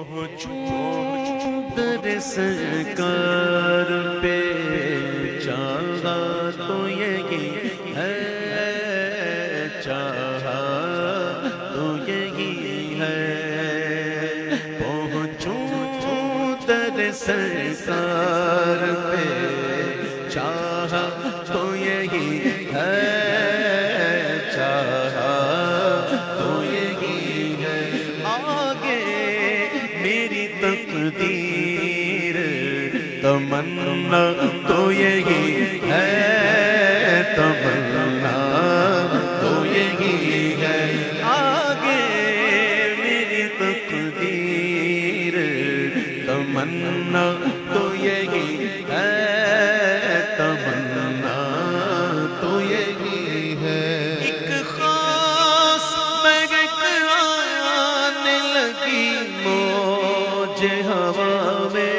پہنچوں در سرکار پہ چاہا تو یہی ہے، چاہا تو یہی ہے، پہنچوں در سرکار پہ چاہا تو یہی ہے، چاہا تو یہی ہے، آگے میری تقدیر تمنا تو یہی ہے، تمنا تو یہی ہے، آگے میری تقدیر تمنا تو یہی ہے، تمنا تو یہی ہے۔ ایک خاص مہک آنے لگی موج ہوا میں،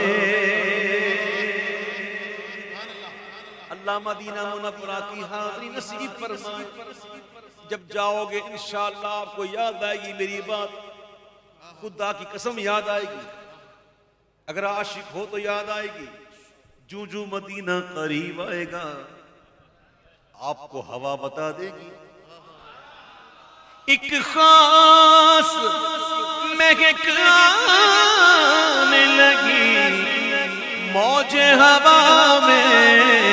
اللہ مدینہ منورہ کی حاضری نصیب فرمائے۔ جب جاؤ گے انشاءاللہ آپ کو یاد آئے گی میری بات، خدا کی قسم یاد آئے گی، اگر عاشق ہو تو یاد آئے گی۔ جو جو مدینہ قریب آئے گا آپ کو ہوا بتا دے گی۔ ایک خاص مہک آنے لگی موج ہوا میں،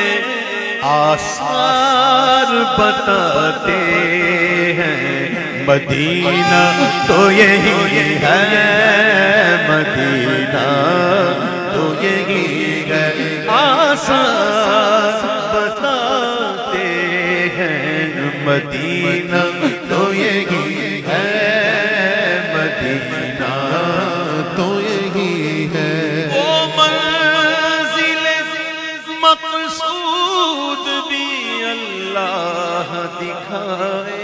آثار بتاتے ہیں مدینہ تو یہی ہے، مدینہ تو یہی ہے، آثار بتاتے ہیں مدینہ تو یہی ہے، مدینہ تو یہی ہے۔ وہ منزل مقصود بھی اللہ دکھائے،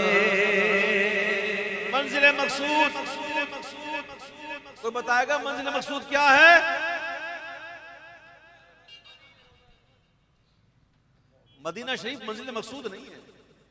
منزل مقصود، کوئی بتائے گا منزل مقصود کیا ہے؟ مدینہ شریف منزل مقصود نہیں ہے،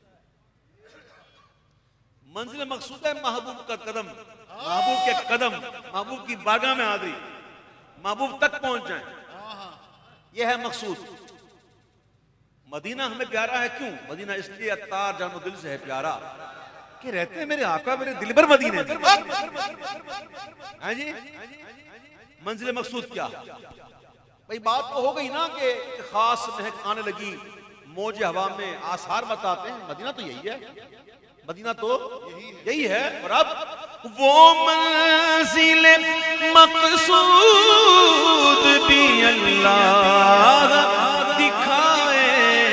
منزل مقصود ہے محبوب کا قدم، محبوب کے قدم، محبوب کی بارگاہ میں حاضری، محبوب تک پہنچ جائیں، یہ ہے مقصود۔ مدینہ ہمیں پیارا ہے کیوں؟ مدینہ اس لیے عطار جان و دل سے ہے پیارا کہ رہتے ہیں میرے آقا میرے دل بر مدینے میں۔ ہاں جی، منزل مقصود کیا؟ بھئی بات تو ہو گئی نا کہ خاص مہک آنے لگی موج ہوا میں، آثار بتاتے ہیں، مدینہ تو یہی ہے، مدینہ تو یہی ہے۔ اور اب وہ منزل مقصود بھی اللہ دکھائے،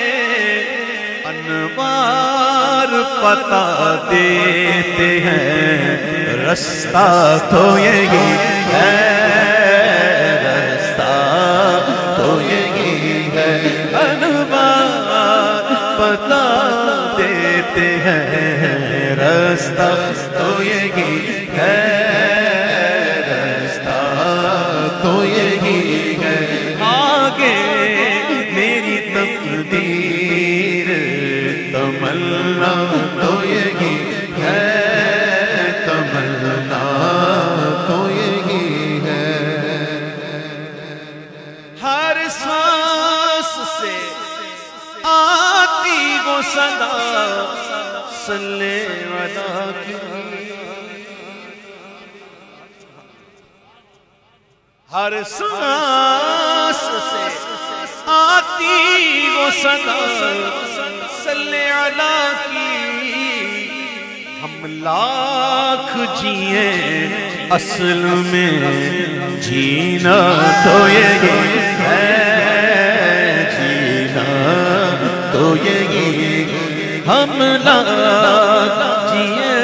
انوار پتا دیتے ہیں، رستہ تو یہی ہے، رستہ تو یہی ہے، انوار پتا دیتے ہیں، رستہ تو یہی ہے، رستہ تو یہی ہے، آگے میری تقدیر تمنا تو یہی ہے، تمنا تو یہی ہے۔ ہر سانس سے آتی وہ صدا صلی اللہ کی، ہر سانس سے آتی وہ صدا صلی اللہ کی، ہم لاکھ جیے اصل میں جینا تو یہی ہے، جینا تو یہی، ہم لاکھ جیے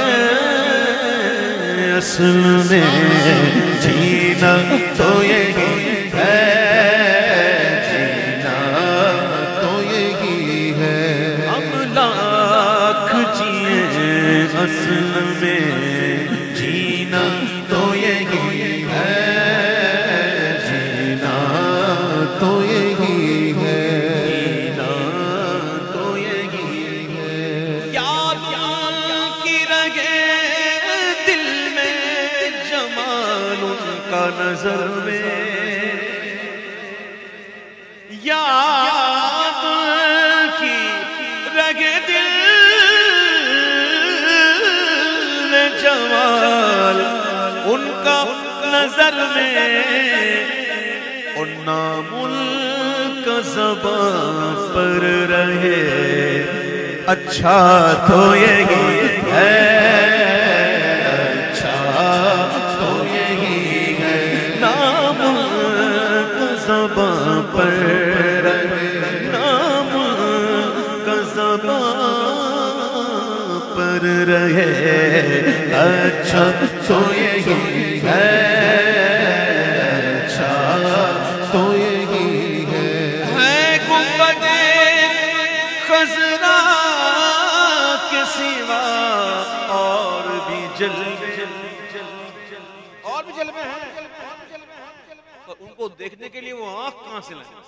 اصل میں جینا تو یہی ہے، جینا تو یہی ہے، ہم لاکھ جیے اصل میں جینا تو یہی ہے، جینا تو یہی ہے، جینا تو یہی ہے۔ یاد کی رگے دل میں جمال کا نظر میں یاد کی رگ دل جمال ان کا نظر میں اور نام کا زبان پر رہے اچھا تو یہی ہے اچھا تو یہی ہے نام کا زبان پر رہے نام کا زبان پر رہے اچھا تو یہی ہے اچھا تو یہی ہے گنبد خضرا کے سوا اور بھی جلوے ہیں اور ان کو دیکھنے کے لیے وہ آنکھ کہاں سے لائیں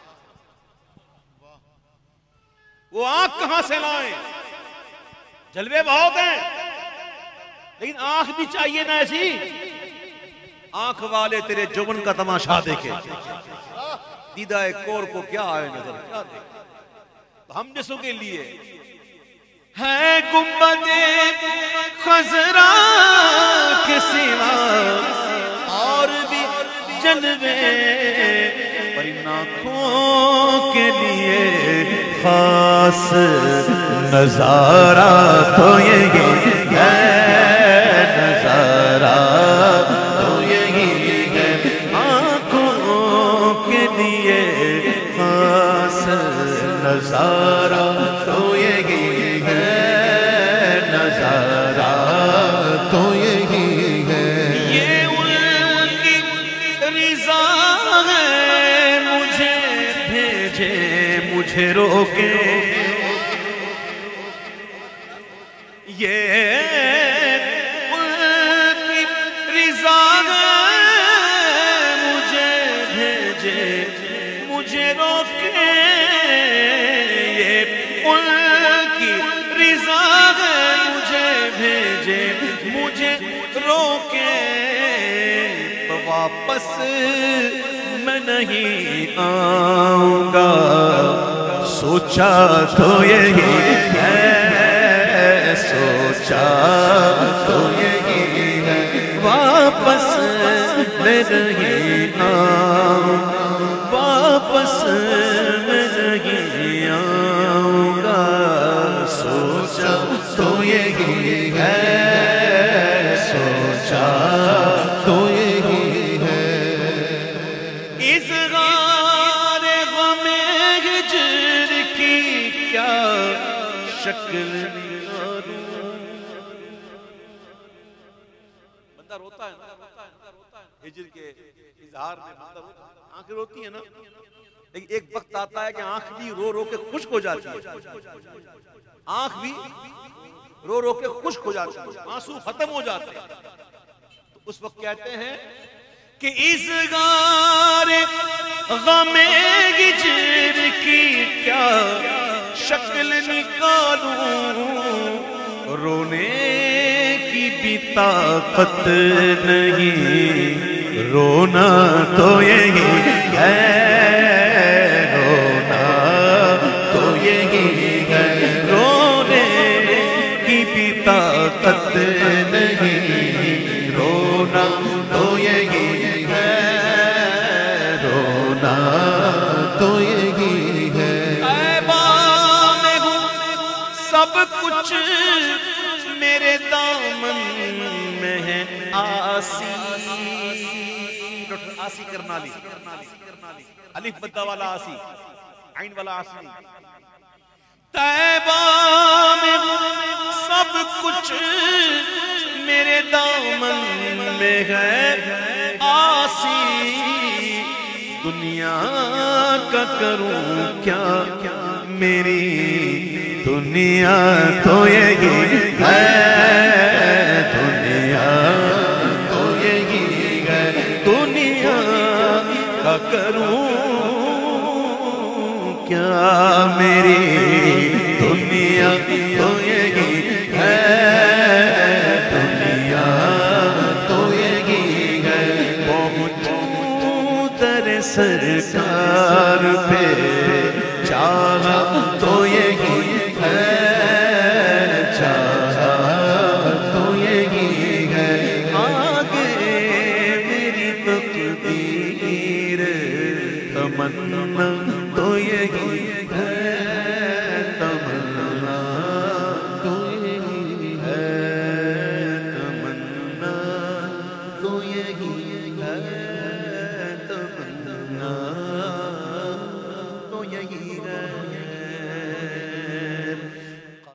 وہ آنکھ کہاں سے لائیں جلوے بہت ہیں لیکن آنکھ بھی چاہیے نا ایسی آنکھ والے تیرے جوبن کا تماشا دیکھے دیدہ کور کو کیا آئے نظر کیا دیکھے تو ہم جسوں کے لیے ہے گنبد خضرا کے سوا اور بھی جلوے پر ان آنکھوں کے لیے خاص نظارہ تو یہی ہے نظارہ تو یہی ہے آنکھوں کے لیے خاص نظارہ تو یہی ہے نظارہ تو یہی ہے یہ ان کی رضا ہے مجھے بھیجے مجھے روکے یہ ان کی رضا ہے مجھے بھیجے مجھے روکے یہ ان کی رضا ہے مجھے بھیجے مجھے روکے واپس میں نہیں آؤں گا سوچا تو یہی ہے سوچا تو یہی ہے واپس میں نہیں آؤں واپس میں نہیں آؤں گا سوچا تو یہی ہے سوچا تو یہی ہے اظہار غم ہجر کی کیا شکل بندہ روتا ہے ہجر کے اظہار میں بندہ روتا ہے آنکھیں روتی ہیں نا لیکن ایک وقت آتا ہے کہ آنکھ بھی رو رو کے خشک ہو جاتی ہے آنکھ بھی رو رو کے خشک ہو جاتی ہے آنسو ختم ہو جاتے ہیں تو اس وقت کہتے ہیں کہ اظہار غم ہجر کی کیا شکل نکالوں رونے کی بھی طاقت نہیں رونا تو یہی ہے رونا تو یہی ہے رونے کی بھی طاقت نہیں رونا تو یہی ہے رونا تو یہی ہے عیبا میں ہوں سب کچھ میرے دامن میں ہے آسی آسی کرنا لی الف بدہ والا آسی عین والا آسی طیبہ میں سب کچھ میرے دامن میں ہے آسی دنیا کا کروں کیا میری دنیا تو یہی ہے دنیا تو یہی ہے دنیا کا کروں کیا میری دنیا تو یہی ہے دنیا تو یہی ہے در سرکار پہ چاہا تو یہی ہے، چاہا تو یہی ہے، آگے میری تقدیر تمنا تو یہی ہے، تمنا تو یہی ہے، تمنا تو یہی ہے، تمنا تو یہی